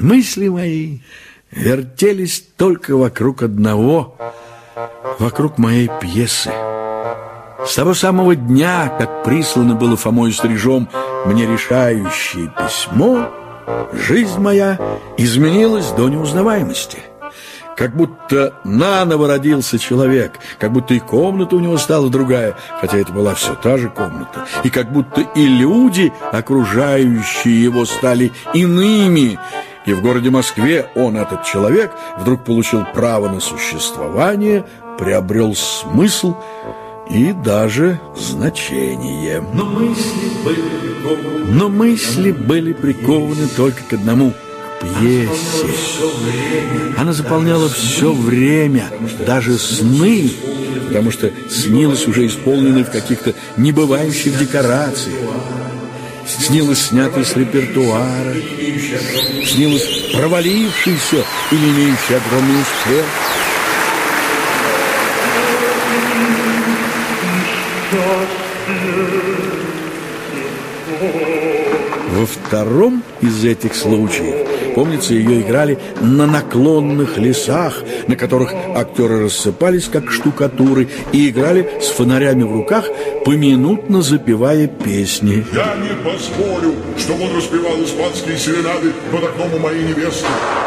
Мысли мои вертелись только вокруг одного, вокруг моей пьесы. С того самого дня, как прислано было Фомою Стрижом мне решающее письмо, жизнь моя изменилась до неузнаваемости. Как будто наново родился человек, как будто и комната у него стала другая, хотя это была все та же комната, и как будто и люди, окружающие его, стали иными, и в городе Москве он, этот человек, вдруг получил право на существование, приобрел смысл и даже значение. Но мысли были прикованы только к одному — пьесе. Она заполняла все время, даже сны, потому что снилось уже исполненное в каких-то небывающих декорациях. Снилось снятое с репертуара, снилось провалившийся или имеющий огромный успех. Во втором из этих случаев, помнится, ее играли на наклонных лесах, на которых актеры рассыпались, как штукатуры, и играли с фонарями в руках, поминутно запевая песни. Я не позволю, чтобы он распевал испанские серенады под окном у моей невесты.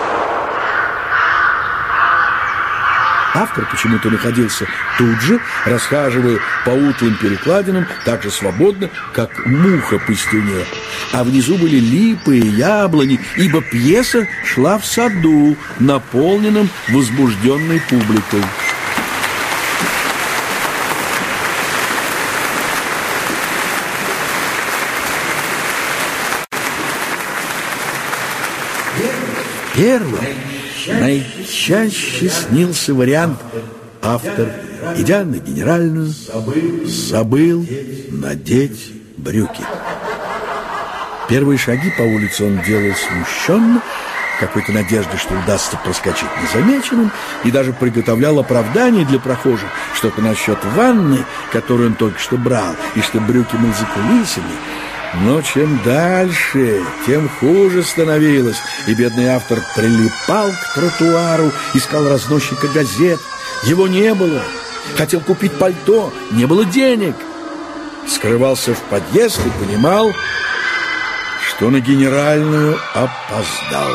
Автор почему-то находился тут же, расхаживая по утлым перекладинам так же свободно, как муха по стене. А внизу были липы и яблони, ибо пьеса шла в саду, наполненном возбужденной публикой. Первым наичаще снился вариант: автор, идя на Генеральную, забыл надеть брюки. Первые шаги по улице он делал смущенно, какой-то надежды, что удастся проскочить незамеченным, и даже приготовлял оправдание для прохожих, что-то насчет ванны, которую он только что брал, и что брюки, мол, за кулисами. Но чем дальше, тем хуже становилось, и бедный автор прилипал к тротуару, искал разносчика газет. Его не было. Хотел купить пальто, не было денег. Скрывался в подъезд и понимал, что на Генеральную опоздал.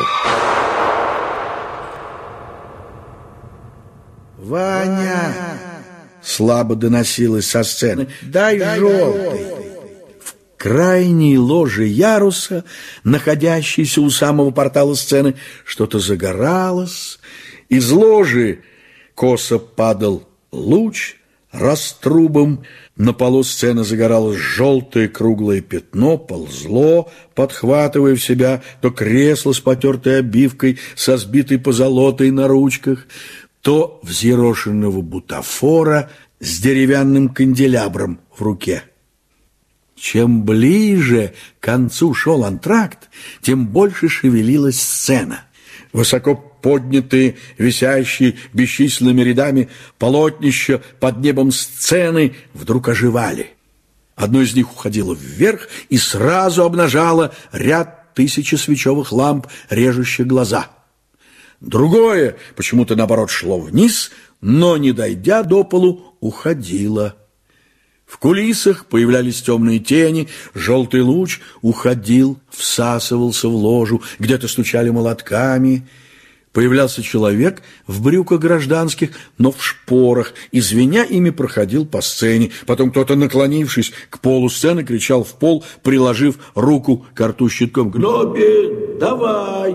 «Ваня!» — слабо доносилось со сцены. «Дай желтый!» Крайней ложе яруса, находящейся у самого портала сцены, что-то загоралось. Из ложи косо падал луч раструбом. На полу сцены загоралось желтое круглое пятно, ползло, подхватывая в себя то кресло с потертой обивкой, со сбитой позолотой на ручках, то взъерошенного бутафора с деревянным канделябром в руке. Чем ближе к концу шел антракт, тем больше шевелилась сцена. Высоко поднятые, висящие бесчисленными рядами полотнища под небом сцены вдруг оживали. Одно из них уходило вверх и сразу обнажало ряд тысячесвечевых ламп, режущих глаза. Другое почему-то, наоборот, шло вниз, но, не дойдя до полу, уходило. В кулисах появлялись темные тени, желтый луч уходил, всасывался в ложу, где-то стучали молотками. Появлялся человек в брюках гражданских, но в шпорах, и, звеня ими, проходил по сцене. Потом кто-то, наклонившись к полу сцены, кричал в пол, приложив руку к рту щитком: «Гнобель, давай!»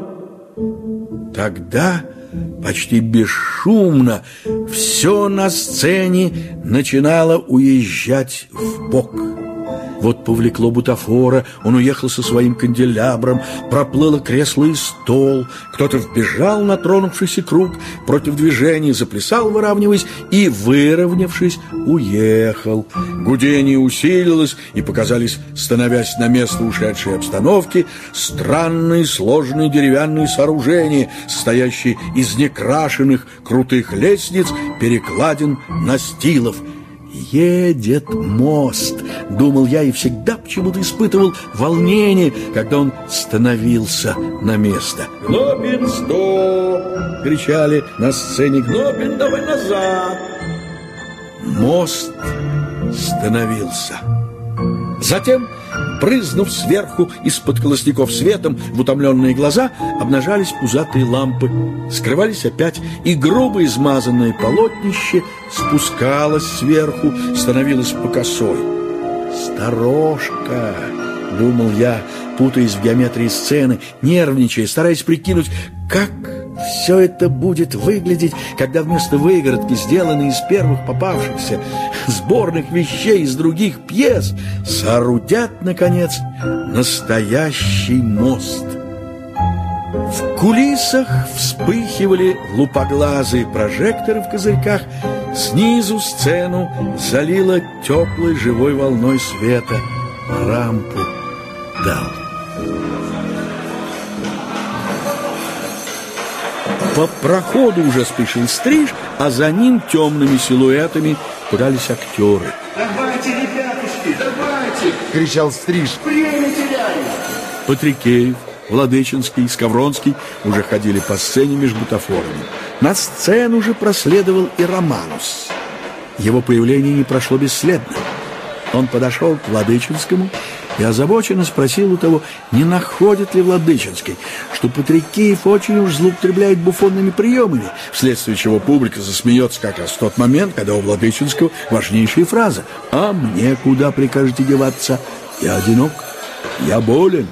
Тогда почти бесшумно все на сцене начинало уезжать вбок. Вот повлекло бутафора, он уехал со своим канделябром, проплыло кресло и стол, кто-то вбежал на тронувшийся круг, против движения заплясал, выравниваясь, и, выровнявшись, уехал. Гудение усилилось, и показались, становясь на место ушедшей обстановки, странные сложные деревянные сооружения, состоящие из некрашенных крутых лестниц, перекладин, настилов. едет мост, думал я, и всегда почему-то испытывал волнение, когда он становился на место. «Гнобин, стоп!» — кричали на сцене. «Гнобин, давай назад!» Мост становился. Затем, брызнув сверху из-под колосников светом в утомленные глаза, обнажались пузатые лампы, скрывались опять, и грубо измазанное полотнище спускалось сверху, становилось по косой. «Сторожка!» — думал я, путаясь в геометрии сцены, нервничая, стараясь прикинуть, как все это будет выглядеть, когда вместо выгородки, сделанной из первых попавшихся сборных вещей из других пьес, соорудят, наконец, настоящий мост. В кулисах вспыхивали лупоглазые прожекторы в козырьках, снизу сцену залило теплой живой волной света. Рампу дал. По проходу уже спешил Стриж, а за ним темными силуэтами курались актеры. «Давайте, ребятушки, давайте!» — кричал Стриж. «Время теряем!» Патрикеев, Владыченский, Скавронский уже ходили по сцене между бутафорами. На сцену же проследовал и Романус. Его появление не прошло бесследно. Он подошел к Владыченскому и озабоченно спросил у того, не находит ли Владыченский, что Патрикеев очень уж злоупотребляет буфонными приемами, вследствие чего публика засмеется как раз в тот момент, когда у Владыченского важнейшая фраза: «А мне куда прикажете деваться? Я одинок, я болен».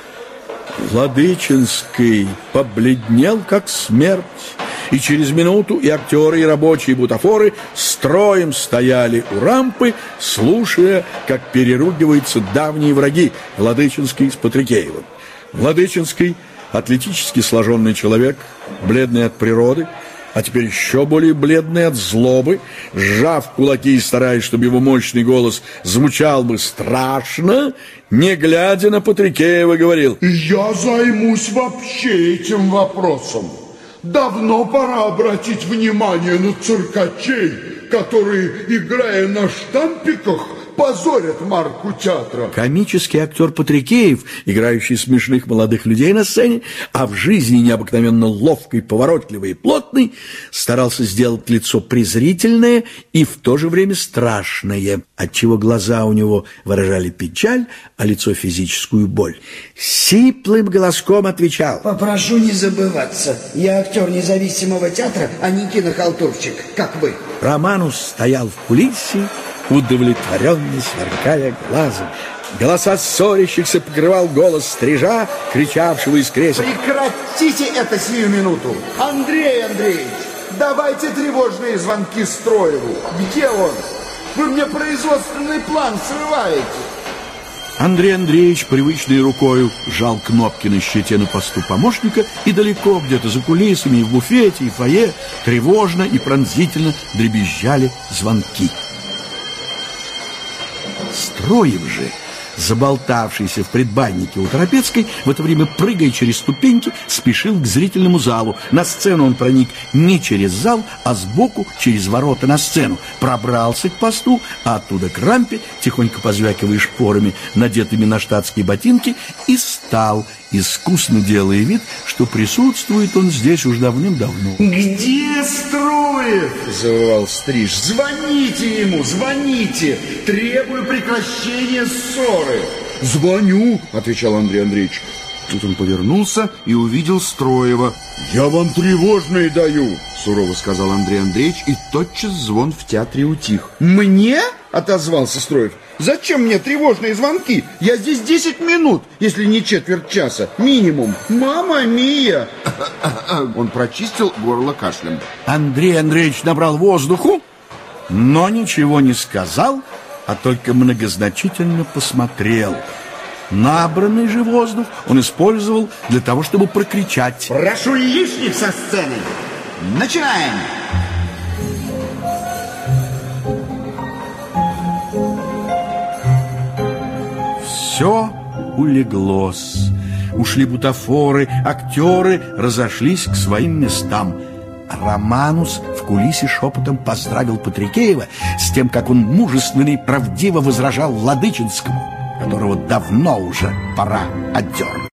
Владыченский побледнел, как смерть, и через минуту и актеры, и рабочие бутафоры строем стояли у рампы, слушая, как переругиваются давние враги Владыченский с Патрикеевым. Владыченский, атлетически сложенный человек, бледный от природы, а теперь еще более бледный от злобы, сжав кулаки и стараясь, чтобы его мощный голос звучал бы страшно, не глядя на Патрикеева, говорил: «Я займусь вообще этим вопросом. Давно пора обратить внимание на циркачей, которые, играя на штампиках, позорят марку театра». Комический актер Патрикеев, играющий смешных молодых людей на сцене, а в жизни необыкновенно ловкий, поворотливый и плотный, старался сделать лицо презрительное и в то же время страшное, отчего глаза у него выражали печаль, а лицо физическую боль. Сиплым голоском отвечал: «Попрошу не забываться. Я актер независимого театра, а не кинохалтурщик, как вы». Романус стоял в кулисе, удовлетворенно сверкая глазом. Голоса ссорящихся покрывал голос Стрижа, кричавшего из кресел: «Прекратите это сию минуту! Андрей Андреевич, давайте тревожные звонки Строеву! Где он? Вы мне производственный план срываете!» Андрей Андреевич привычной рукою сжал кнопки на щите на посту помощника, и далеко, где-то за кулисами, и в буфете, и в фойе, тревожно и пронзительно дребезжали звонки. Строев же, заболтавшийся в предбаннике у Торопецкой, в это время, прыгая через ступеньки, спешил к зрительному залу. На сцену он проник не через зал, а сбоку, через ворота на сцену. Пробрался к посту, а оттуда к рампе, тихонько позвякивая шпорами, надетыми на штатские ботинки, и стал, искусно делая вид, что присутствует он здесь уж давным-давно. «Где Строев?» — завывал Стриж. «Звоните ему, звоните! Требую прекращения ссоры!» «Звоню», — отвечал Андрей Андреевич. Тут он повернулся и увидел Строева. «Я вам тревожные даю», — сурово сказал Андрей Андреевич, и тотчас звон в театре утих. «Мне?» — отозвался Строев. «Зачем мне тревожные звонки? Я здесь 10 минут, если не четверть часа. Минимум. Мамма мия!» Он прочистил горло кашлем. Андрей Андреевич набрал воздуху, но ничего не сказал, а только многозначительно посмотрел. Набранный же воздух он использовал для того, чтобы прокричать: «Прошу лишних со сцены! Начинаем!» Все улеглось. Ушли бутафоры, актеры разошлись к своим местам. Романус в кулисе шепотом поздравил Патрикеева с тем, как он мужественно и правдиво возражал Владычинскому, которого давно уже пора отдернуть.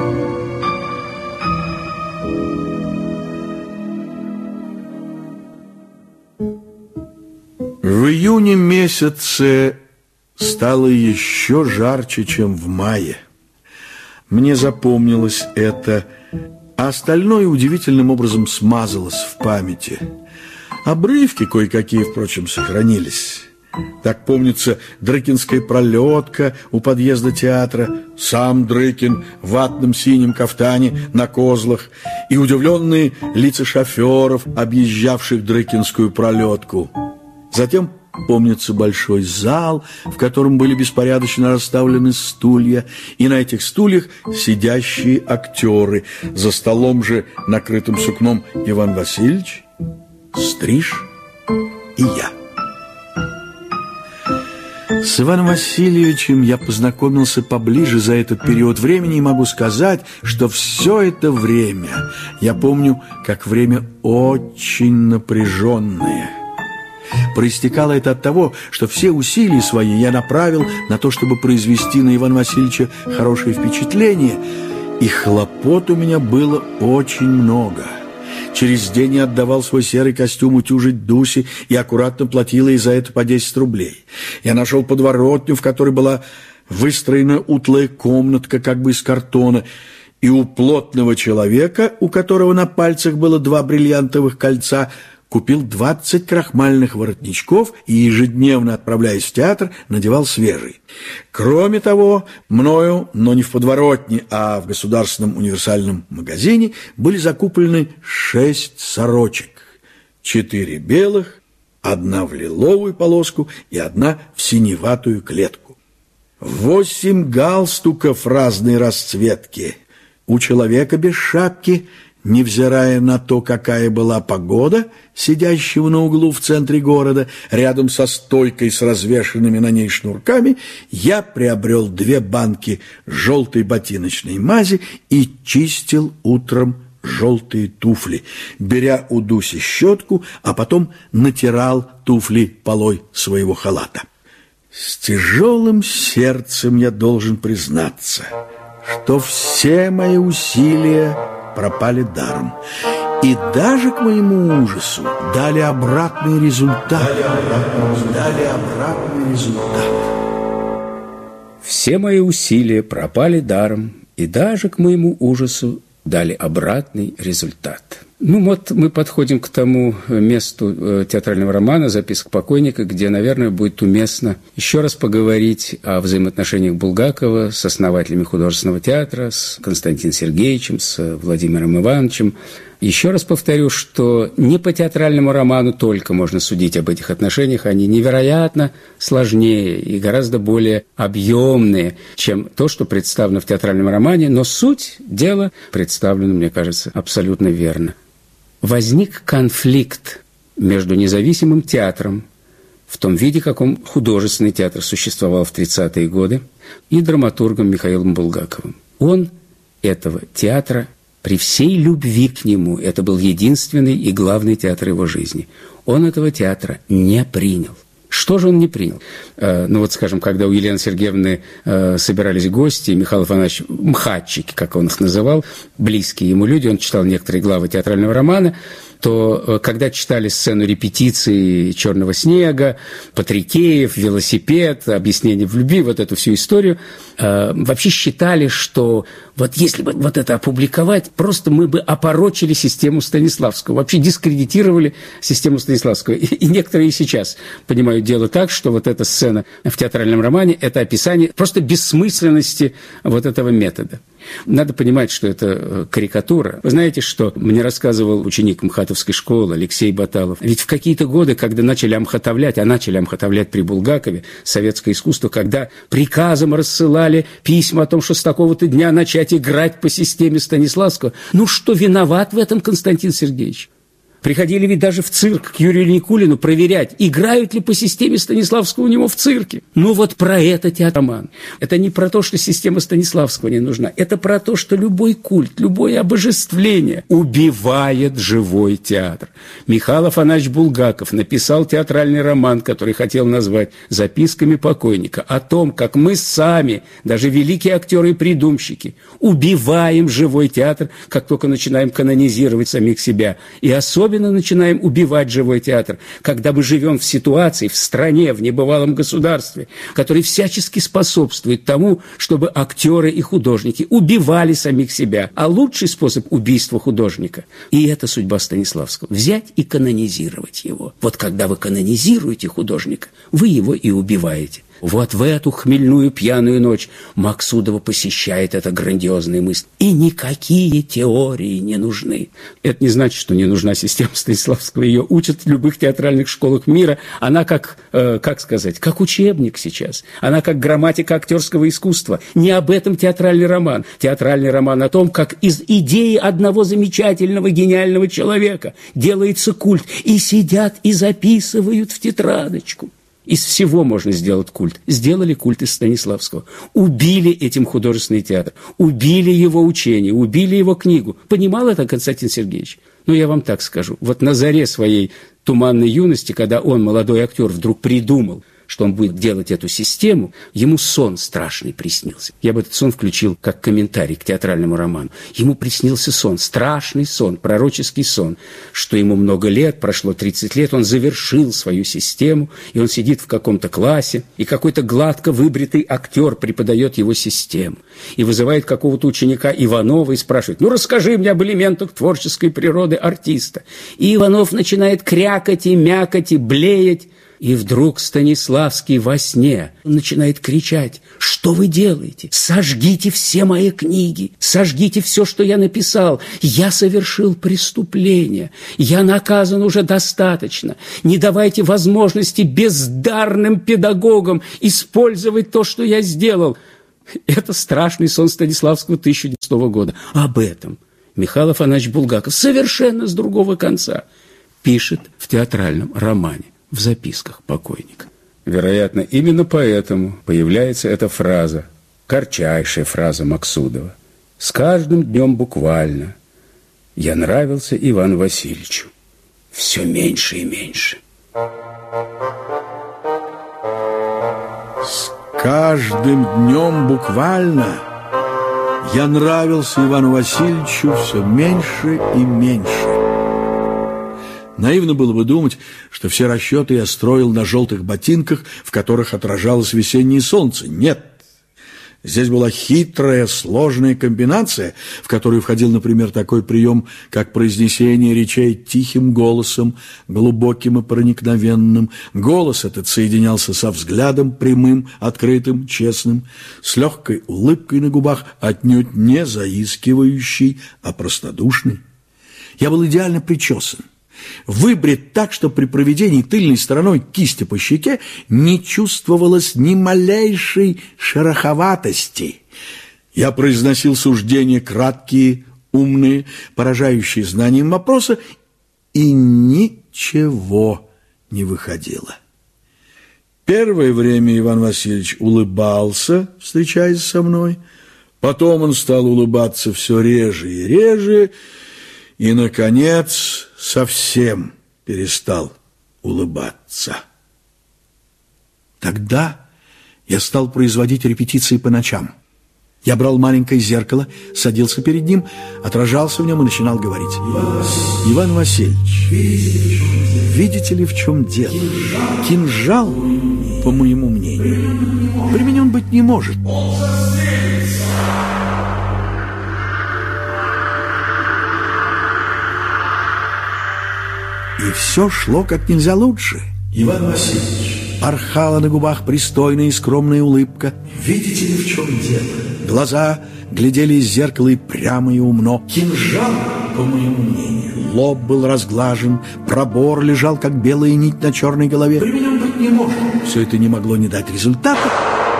В июне месяце стало еще жарче, чем в мае. Мне запомнилось это, а остальное удивительным образом смазалось в памяти. Обрывки кое-какие, впрочем, сохранились. Так помнится Дрыкинская пролетка у подъезда театра, сам Дрыкин в ватном синем кафтане на козлах и удивленные лица шоферов, объезжавших Дрыкинскую пролетку. Затем помнится большой зал, в котором были беспорядочно расставлены стулья, и на этих стульях сидящие актеры. За столом же, накрытым сукном, Иван Васильевич, Стриж и я. С Иваном Васильевичем я познакомился поближе за этот период времени и могу сказать, что все это время я помню как время очень напряженное. Проистекало это от того, что все усилия свои я направил на то, чтобы произвести на Ивана Васильевича хорошее впечатление, и хлопот у меня было очень много. Через день я отдавал свой серый костюм утюжить Дусе и аккуратно платила ей за это по 10 рублей. Я нашел подворотню, в которой была выстроена утлая комнатка как бы из картона, и у плотного человека, у которого на пальцах было 2 бриллиантовых кольца, купил 20 крахмальных воротничков и, ежедневно отправляясь в театр, надевал свежий. Кроме того, мною, но не в подворотне, а в Государственном универсальном магазине, были закуплены 6 сорочек. 4 белых, 1 в лиловую полоску и 1 в синеватую клетку. 8 галстуков разной расцветки. У человека без шапки, невзирая на то, какая была погода, сидящего на углу в центре города, рядом со стойкой с развешанными на ней шнурками, я приобрел 2 банки желтой ботиночной мази и чистил утром желтые туфли, беря у Дуси щетку, а потом натирал туфли полой своего халата. С тяжелым сердцем я должен признаться, что все мои усилия пропали даром. И даже, к моему ужасу, дали обратный результат. Все мои усилия пропали даром, и даже, к моему ужасу, дали обратный результат. Ну вот мы подходим к тому месту театрального романа «Записка покойника», где, наверное, будет уместно еще раз поговорить о взаимоотношениях Булгакова с основателями художественного театра, с Константином Сергеевичем, с Владимиром Ивановичем. Еще раз повторю, что не по театральному роману только можно судить об этих отношениях, они невероятно сложнее и гораздо более объемные, чем то, что представлено в театральном романе, но суть дела представлена, мне кажется, абсолютно верно. Возник конфликт между независимым театром, в том виде, каком художественный театр существовал в 30-е годы, и драматургом Михаилом Булгаковым. Он этого театра, при всей любви к нему, это был единственный и главный театр его жизни, он этого театра не принял. Что же он не принял? Ну вот, скажем, когда у Елены Сергеевны собирались гости, Михаил Иванович, МХАТчики, как он их называл, близкие ему люди, он читал некоторые главы театрального романа, то когда читали сцену репетиции «Черного снега», Патрикеев, велосипед, объяснение в любви, вот эту всю историю, вообще считали, что вот если бы вот это опубликовать, просто мы бы опорочили систему Станиславского, вообще дискредитировали систему Станиславского. И некоторые сейчас понимают дело так, что вот эта сцена в театральном романе – это описание просто бессмысленности вот этого метода. Надо понимать, что это карикатура. Вы знаете, что мне рассказывал ученик МХАТовской школы Алексей Баталов? Ведь в какие-то годы, когда начали амхатовлять, а начали амхатовлять при Булгакове советское искусство, когда приказом рассылали письма о том, что с такого-то дня начать играть по системе Станиславского, ну что виноват в этом Константин Сергеевич? Приходили ведь даже в цирк к Юрию Никулину проверять, играют ли по системе Станиславского у него в цирке. Ну вот про это театр-роман. Это не про то, что система Станиславского не нужна. Это про то, что любой культ, любое обожествление убивает живой театр. Михаил Афанасьевич Булгаков написал театральный роман, который хотел назвать «Записками покойника», о том, как мы сами, даже великие актеры и придумщики, убиваем живой театр, как только начинаем канонизировать самих себя. И особенно начинаем убивать живой театр, когда мы живем в ситуации, в стране, в небывалом государстве, который всячески способствует тому, чтобы актеры и художники убивали самих себя. А лучший способ убийства художника, и это судьба Станиславского, взять и канонизировать его. Вот когда вы канонизируете художника, вы его и убиваете. Вот в эту хмельную пьяную ночь Максудова посещает эта грандиозная мысль. И никакие теории не нужны. Это не значит, что не нужна система Станиславского. Ее учат в любых театральных школах мира. Она как учебник сейчас. Она как грамматика актерского искусства. Не об этом театральный роман. Театральный роман о том, как из идеи одного замечательного, гениального человека делается культ. И сидят и записывают в тетрадочку. Из всего можно сделать культ. Сделали культ из Станиславского. Убили этим художественный театр. Убили его учение. Убили его книгу. Понимал это Константин Сергеевич? Ну, я вам так скажу. Вот на заре своей туманной юности, когда он, молодой актер, вдруг придумал, что он будет делать эту систему, ему сон страшный приснился. Я бы этот сон включил как комментарий к театральному роману. Ему приснился сон, страшный сон, пророческий сон, что ему много лет, прошло 30 лет, он завершил свою систему, и он сидит в каком-то классе, и какой-то гладко выбритый актер преподает его систему, и вызывает какого-то ученика Иванова и спрашивает: ну, расскажи мне об элементах творческой природы артиста. И Иванов начинает крякать и мякать и блеять. И вдруг Станиславский во сне начинает кричать: что вы делаете? Сожгите все мои книги, сожгите все, что я написал. Я совершил преступление, я наказан уже достаточно. Не давайте возможности бездарным педагогам использовать то, что я сделал. Это страшный сон Станиславского 1900 года. Об этом Михаил Афанасьевич Булгаков совершенно с другого конца пишет в театральном романе «В записках покойника». Вероятно, именно поэтому появляется эта фраза, корчайшая фраза Максудова. «С каждым днем буквально я нравился Ивану Васильевичу все меньше и меньше». С каждым днем буквально я нравился Ивану Васильевичу все меньше и меньше. Наивно было бы думать, что все расчеты я строил на желтых ботинках, в которых отражалось весеннее солнце. Нет. Здесь была хитрая, сложная комбинация, в которую входил, например, такой прием, как произнесение речей тихим голосом, глубоким и проникновенным. Голос этот соединялся со взглядом прямым, открытым, честным, с легкой улыбкой на губах, отнюдь не заискивающей, а простодушной. Я был идеально причесан, выбрит так, что при проведении тыльной стороной кисти по щеке не чувствовалось ни малейшей шероховатости. Я произносил суждения краткие, умные, поражающие знанием вопроса, и ничего не выходило. Первое время Иван Васильевич улыбался, встречаясь со мной. Потом он стал улыбаться все реже и реже, и, наконец, совсем перестал улыбаться. Тогда я стал производить репетиции по ночам. Я брал маленькое зеркало, садился перед ним, отражался в нем и начинал говорить: «Иван Васильевич, видите ли, в чем дело? Кинжал, по моему мнению, применен быть не может». И все шло как нельзя лучше. Иван Васильевич, порхала на губах пристойная и скромная улыбка. Видите ли, в чем дело? Глаза глядели из зеркала и прямо и умно. Кинжал, по моему мнению. Лоб был разглажен, пробор лежал, как белая нить на черной голове. Применен быть не может. Все это не могло не дать результата.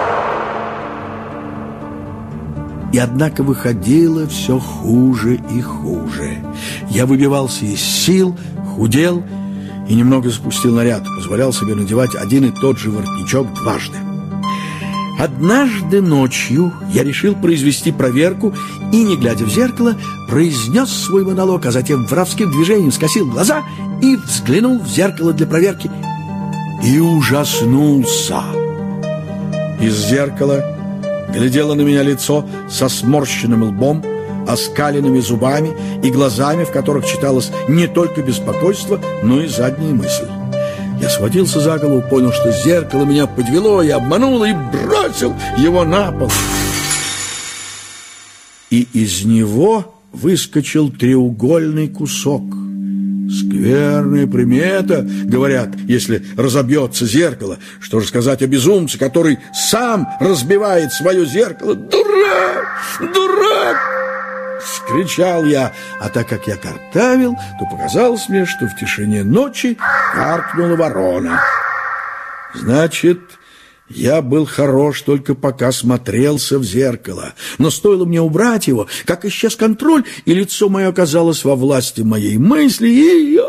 И однако выходило все хуже и хуже. Я выбивался из сил, похудел и немного спустил наряд, позволял себе надевать один и тот же воротничок дважды. Однажды ночью я решил произвести проверку и, не глядя в зеркало, произнес свой монолог, а затем воровским движением скосил глаза и взглянул в зеркало для проверки и ужаснулся. Из зеркала глядело на меня лицо со сморщенным лбом, оскаленными зубами и глазами, в которых читалось не только беспокойство, но и задняя мысль. Я схватился за голову, понял, что зеркало меня подвело и обмануло, и бросил его на пол. И из него выскочил треугольный кусок. Скверная примета, говорят, если разобьется зеркало. Что же сказать о безумце, который сам разбивает свое зеркало? Дурак! Дурак! Вскричал я, а так как я картавил, то показалось мне, что в тишине ночи каркнула ворона. Значит, я был хорош только пока смотрелся в зеркало. Но стоило мне убрать его, как исчез контроль, и лицо мое оказалось во власти моей мысли, и...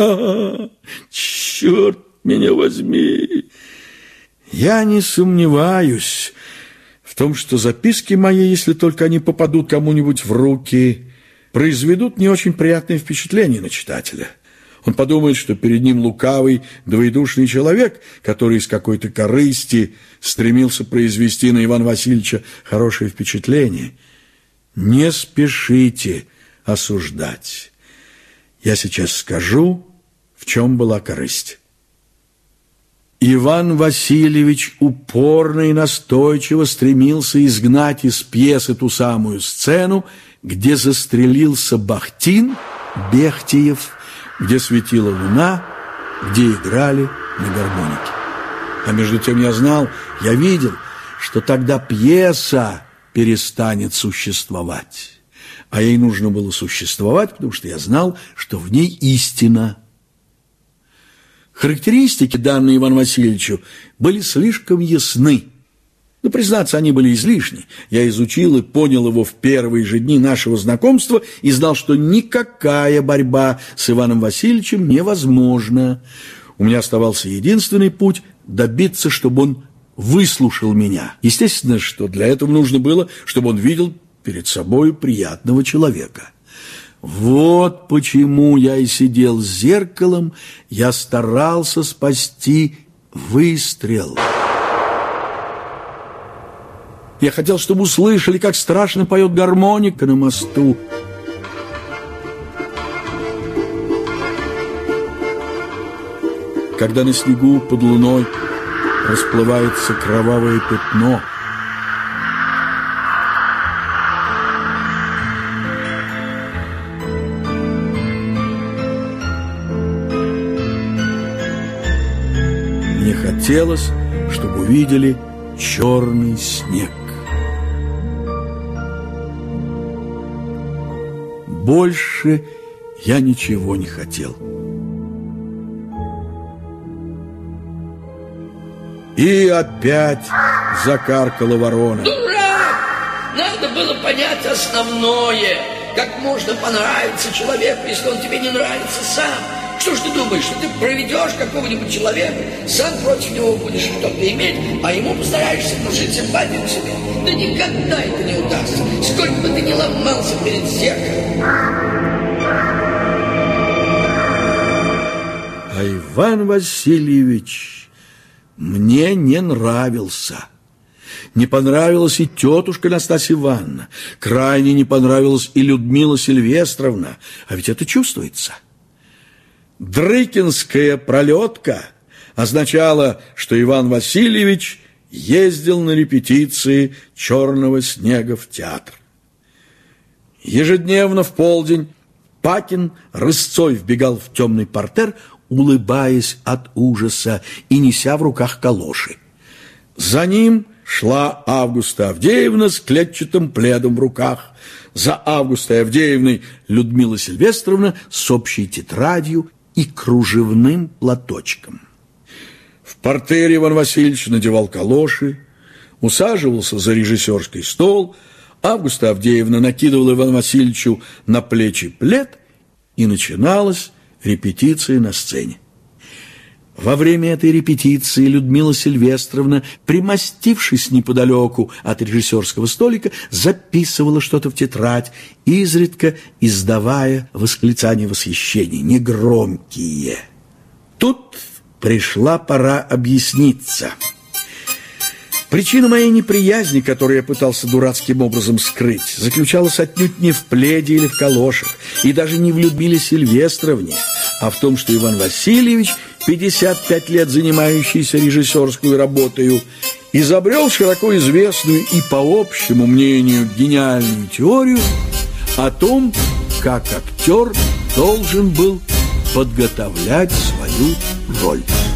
черт меня возьми! Я не сомневаюсь в том, что записки мои, если только они попадут кому-нибудь в руки, произведут не очень приятное впечатление на читателя. Он подумает, что перед ним лукавый, двоедушный человек, который из какой-то корысти стремился произвести на Ивана Васильевича хорошее впечатление. Не спешите осуждать. Я сейчас скажу, в чем была корысть. Иван Васильевич упорно и настойчиво стремился изгнать из пьесы ту самую сцену, где застрелился Бахтин, Бехтиев, где светила луна, где играли на гармонике. А между тем я знал, я видел, что тогда пьеса перестанет существовать. А ей нужно было существовать, потому что я знал, что в ней истина. Характеристики, данные Ивану Васильевичу, были слишком ясны. Но, признаться, они были излишни. Я изучил и понял его в первые же дни нашего знакомства и знал, что никакая борьба с Иваном Васильевичем невозможна. У меня оставался единственный путь – добиться, чтобы он выслушал меня. Естественно, что для этого нужно было, чтобы он видел перед собой приятного человека. Вот почему я и сидел с зеркалом, я старался спасти выстрел. Я хотел, чтобы услышали, как страшно поет гармоника на мосту. Когда на снегу под луной расплывается кровавое пятно, мне хотелось, чтобы увидели черный снег. Больше я ничего не хотел. И опять закаркала ворона. Дурак! Надо было понять основное. Как можно понравиться человеку, если он тебе не нравится сам? Что ж ты думаешь, что ты проведешь какого-нибудь человека, сам против него будешь что-то иметь, а ему постараешься внушить симпатию к себе? Да никогда это не удастся, сколько бы ты ни ломался перед зеркалом. А Иван Васильевич мне не нравился. Не понравилась и тетушка Настасья Ивановна, крайне не понравилась и Людмила Сильвестровна, а ведь это чувствуется. Дрыкинская пролетка означала, что Иван Васильевич ездил на репетиции «Черного снега» в театр. Ежедневно в полдень Пакин рысцой вбегал в темный партер, улыбаясь от ужаса и неся в руках калоши. За ним шла Августа Авдеевна с клетчатым пледом в руках. За Августой Авдеевной Людмила Сильвестровна с общей тетрадью и кружевным платочком. В партере Иван Васильевич надевал калоши, усаживался за режиссерский стол, Августа Авдеевна накидывала Ивану Васильевичу на плечи плед, и начиналась репетиции на сцене. Во время этой репетиции Людмила Сильвестровна, примостившись неподалеку от режиссерского столика, записывала что-то в тетрадь, изредка издавая восклицания восхищения, негромкие. Тут пришла пора объясниться. Причина моей неприязни, которую я пытался дурацким образом скрыть, заключалась отнюдь не в пледе или в калошах, и даже не в Людмиле Сильвестровне, а в том, что Иван Васильевич, 55 лет занимающийся режиссерской работой, изобрел широко известную и, по общему мнению, гениальную теорию о том, как актер должен был подготовлять свою роль.